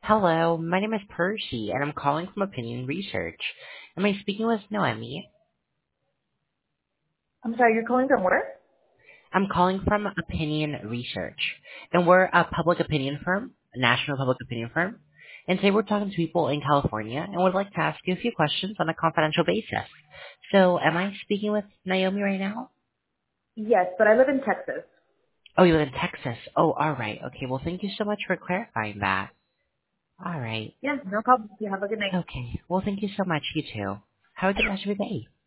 Hello, my name is Percy, and I'm calling from Opinion Research. Am I speaking with Noemi? I'm sorry, you're calling from where? I'm calling from Opinion Research, and we're a public opinion firm, a national public opinion firm. And today we're talking to people in California, and would like to ask you a few questions on a confidential basis. So, am I speaking with Naomi right now? Yes, but I live in Texas. Oh, you live in Texas. Oh, all right. Okay. Well, thank you so much for clarifying that. All right. Yeah, no problem. You have a good night. Okay. Well, thank you so much. You too. Have a good rest of your day.